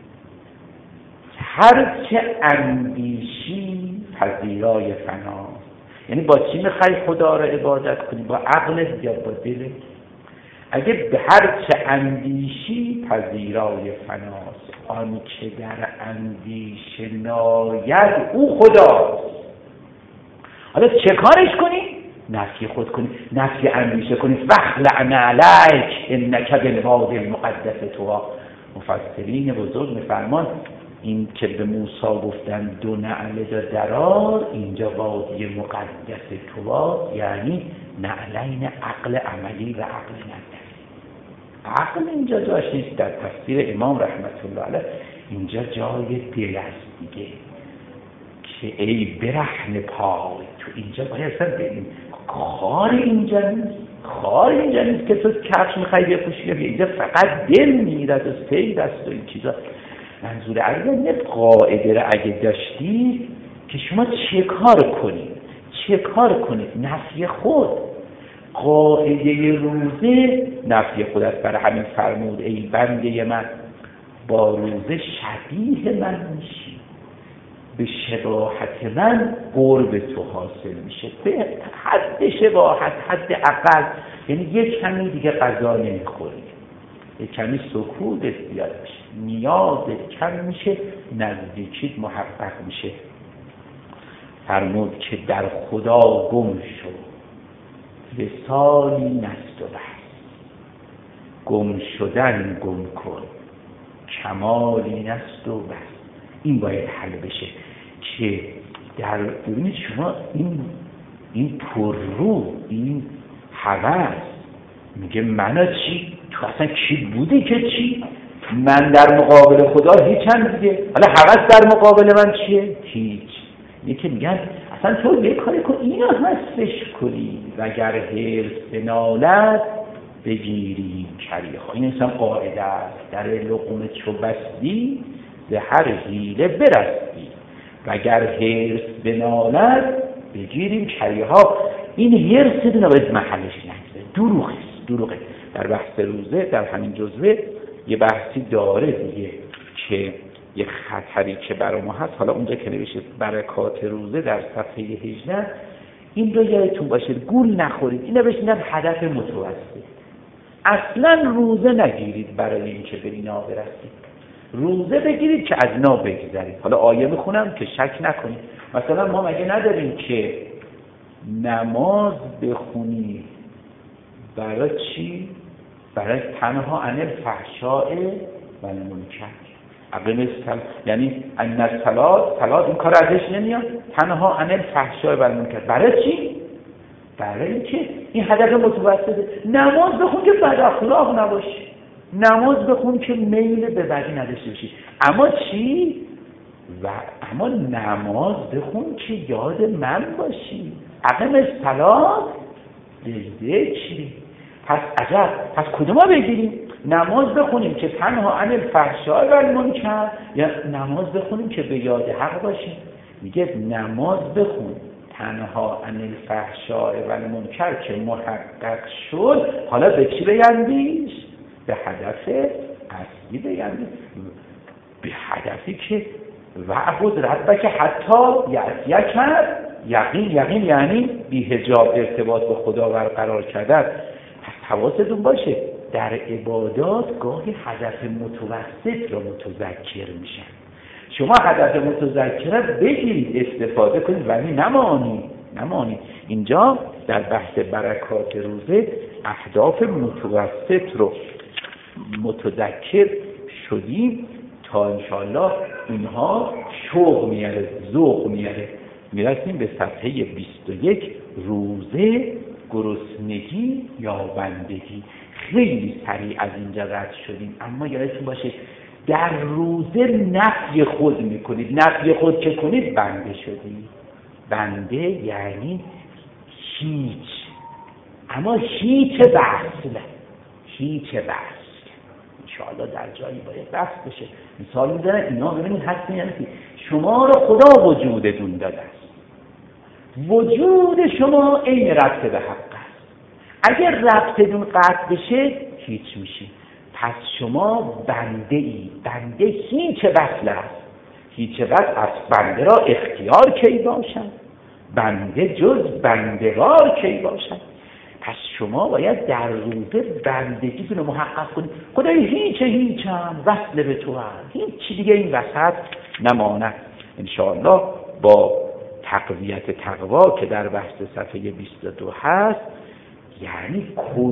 هر چه اندیشی پذیرای فناست. یعنی با چی میخوای خدا را عبادت کنی؟ با عقلت یا با دلت؟ اگه به هر چه اندیشی پذیرای فناست، آن که در اندیشه ناید او خداست. حالا چه کارش کنی؟ نفی خود کنی، نفی اندیشه کنی. فخلع نعلیک انک بالوادی المقدس طوی. مفسرین بزرگ میفرمان این که به موسی گفتن دو نعل درار، اینجا وادی مقدس طوی یعنی نعلین عقل عملی و عقل نظری. عقل اینجا جاش نیست. در تفسیر امام رحمت الله علیه اینجا جای دل است دیگه، که ای برهنه پای، تو اینجا باید اصلا ببین خار اینجا نیست، خار اینجا نیست که تو کفش میخوای بپوشی، اینجا فقط دل میرد و سید است و این چیزا. منظور عرضه قاعده را اگه داشتی که شما چه کار کنید، چه کار کنید؟ نفی خود. قاعده روزه نفی خود است. برای همین فرمود ای بنده من با روزه شبیه من میشی، به شباهت من قرب تو حاصل میشه. به حد شباهت، حد اقل، یعنی یک کمی دیگه غذا نمیخوری، یک کمی سکوت زیاد میشه، نیاز کم میشه، نزدیکیت محقق میشه. فرمود که در خدا گم شو، وصالی نست و بس. گم شدن گم کن، کمالی نست و بس. این باید حل بشه که در ببینید شما این این پررو، این هوس میگه منا چی؟ تو اصلا کی بودی که چی؟ من در مقابل خدا هیچم دیگه. حالا هوس در مقابل من چیه؟ هیچ. یکی میگن اصلا تو یه کاری کن اینو حسش کنی، وگر حرص بنالد بگیریم کریها. این اصلا قاعده است. در لقمه چو بستی به هر حیله برستی، وگر حرص بنالد بگیریم کریها. این حرص دیگه باید محلش نگذاره. دروغه دروغه. در بحث روزه در همین جزوه یه بحثی داره دیگه که یه خطری که برای ما هست. حالا اونجا که نوشته برکات روزه در صفحه هجده، این رو یادتون باشه گول نخورید. این نوشته هدف متوسط. اصلا روزه نگیرید برای این که به اینا برسید. روزه بگیرید که از اینا بگذرید. حالا آیه میخونم که شک نکنید. مثلا ما مگه نداریم که نماز بخونید برای چی؟ برای تنها عن الفحشاء و المنکر. اقیم الصلاة، یعنی ان الصلاة، صلاة این کار ازش نمیاد. تنها عن الفحشاء و المنکر. برای چی؟ برای اینکه این هدف متوسطه. نماز بخون که بد اخلاق نباشی، نماز بخون که میل به بدی نداشته باشی. اما چی؟ و اما نماز بخون که یاد من باشی. اقیم الصلاة لذکری. پس عجب، پس کدوم ما بگیریم؟ نماز بخونیم که تنها عن الفحشاء و المنکر، یا نماز بخونیم که به یاد حق باشیم؟ میگه نماز بخون تنها عن الفحشاء و المنکر که محقق شد. حالا به چی بیندیش؟ به هدف اصلی بیندیش، به هدفی که وعبد ربک حتی یأتیک یقین یقین یعنی بی حجاب ارتباط با خدا برقرار کردن. پس حواستون باشه در عبادات گاهی هدف متوسط رو متذکر میشن. شما هدف متذکر بگیرید، استفاده کنید، ولی نمانید نمانید اینجا در بحث برکات روزه اهداف متوسط رو متذکر شدیم تا انشاءالله اینها شوق میاره، ذوق میاره. میرسیم به صفحه بیست و یک، روزه، گرسنگی یا بندگی. خیلی سریع از اینجا رد شدیم، اما یادتون باشه در روزه نفی خود میکنید. نفی خود که کنید بنده شدید. بنده یعنی هیچ، اما هیچ وصل، هیچ وصل. انشاءالله در جایی باید بحث بشه. مثال میزنه اینا ببینید هستی یعنی شما رو خدا وجودتون داده است. وجود شما این ربط به حق است. اگر ربطتون قطع بشه هیچ میشی. پس شما بنده ای، بنده هیچ وصل است. هیچ وصل از بنده را اختیار کی باشد؟ بنده جز بندگار کی باشد؟ پس شما باید در روزه بندگیتون رو محقق کنید. خدای هیچ هیچم، وصل به تو هست، هیچ دیگه این وسط نماند. انشاءالله با تقویت تقوا که در بحث صفحه بیست و دو هست، یعنی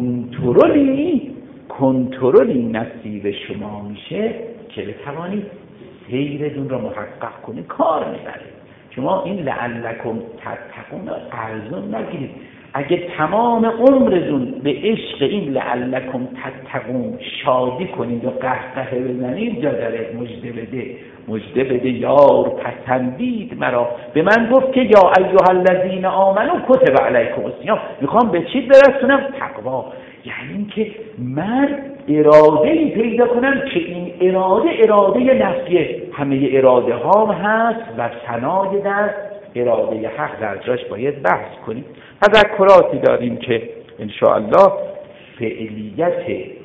کنترلی کنترلی نصیب شما میشه که بتوانید سیرتون رو محقق کنید. کار میبره. شما این لعلکم تتقون ارزون نگیرید. اگه تمام عمرتون به عشق این لعلکم تتقون شادی کنید و قهقه بزنید، جا داره مژده بده، مژده بده یار پسندید مرا. به من گفت که یا ایها الذین آمنوا کتب علیکم الصیام. میخوام به چی برسونم؟ تقوا. یعنی اینکه من اراده‌ای پیدا کنم که این اراده اراده نفیه. همه اراده ها هست و ثنای در اراده حق در جاش باید بحث کنیم. تذکراتی داریم که انشاءالله فعلیت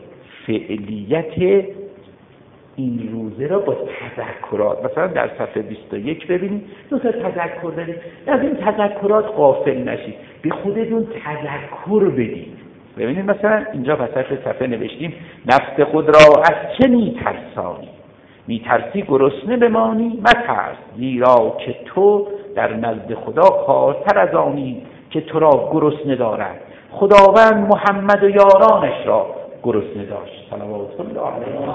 فعلیت این روزه را با تذکرات، مثلا در صفحه بیست و یک ببینید دو تا تذکر دارید. از این تذکرات غافل نشید، به خودتون تذکر بدید. ببینید مثلا اینجا وسط صفحه نوشتیم نفس خود را از چه میترسانی؟ میترسی گرسنه بمانی؟ مترس، زیرا که تو در نزد خدا کارتر از آنی که تو را گرسنه دارد. خداوند محمد و یارانش را گرسنه داشت. صلوات الله علیه.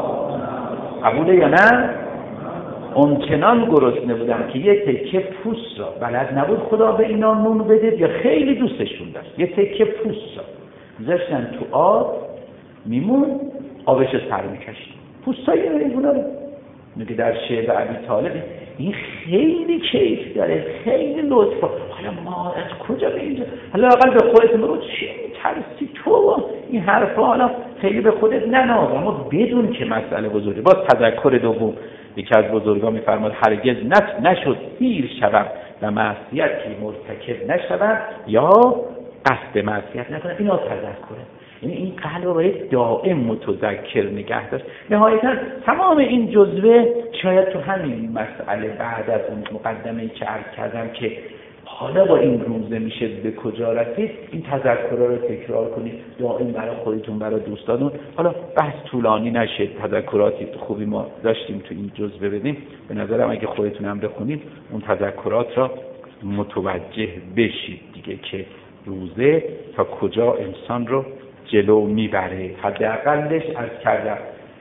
قبوله یا نه؟ اونچنان گرسنه بودن که یه تکه پوست را بلد نبود خدا به اینا نون بده، یا خیلی دوستشون داشت یه تکه پوست را گذاشتن تو آب، میمون آبش سر میکشید. پوستای حیونا رو میگه در شعر ابی طالب این خیلی کیف داره، خیلی لطفه. حالا ما از کجا به اینجا؟ حالا اقل به خودت بگو چی میترسی تو؟ این حرفا حالا خیلی به خودت نناز، اما بدون که مسئله بزرگه. باز تذکر دوم، یکی از بزرگان میفرماد هرگز نت نشد سیر شوم و معصیتی مرتکب نشوم یا قصد معصیت نکنم. اینا تذکره. یعنی این قلب رو باید دائم متذکر نگه داشت. نهایتا تمام این جزوه شاید تو همین مسئله بعد از اون مقدمه‌ای که عرض کردم که حالا با این روزه میشه به کجا رسید، این تذکرها رو تکرار کنید دائم برای خودتون، برای دوستانون. حالا بحث طولانی نشه، تذکراتی خوبی ما داشتیم تو این جزوه بدیم. به نظرم اگه خودتون هم بخونید اون تذکرات را متوجه بشید دیگه که روزه تا کجا انسان رو جلو میبره. حداقلش عرض کردم،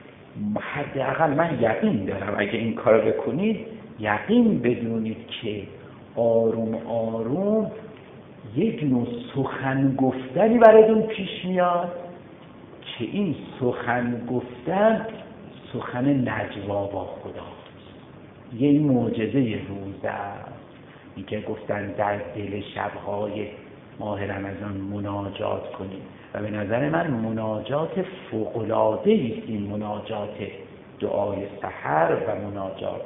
حداقل من یقین دارم اگه این کارو بکنید، یقین بدونید که آروم آروم یک نوع سخن گفتنی براتون پیش میاد که این سخن گفتن سخن نجوا با خداست. یه معجزه روزه است. میگه گفتن در دل شب‌های ماه رمضان مناجات کنید و به نظر من مناجات فوق‌العاده‌ای است این مناجات دعای سحر و مناجات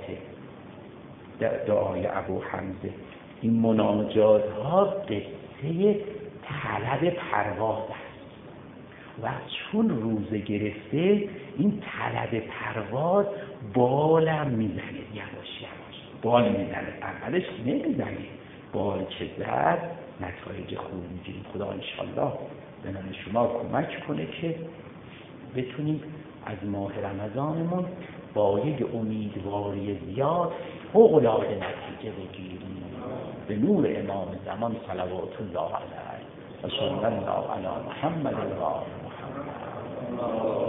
دعای ابو حمزه. این مناجات ها قصه طلب پرواز است و چون روزه گرفته این طلب پرواز بالم میزنه، یواش یواش بال میزنه. اولش نمیزنه، باری که زد نتایج خوبی میگیریم. خدا انشالله به نام شما کمک کنه که بتونیم از ماه رمضانمون با یک امیدواری زیاد فوق‌العاده نتیجه بگیریم. به نور امام زمان صلوات الله علیه و صلی الله علی محمد و آل محمد.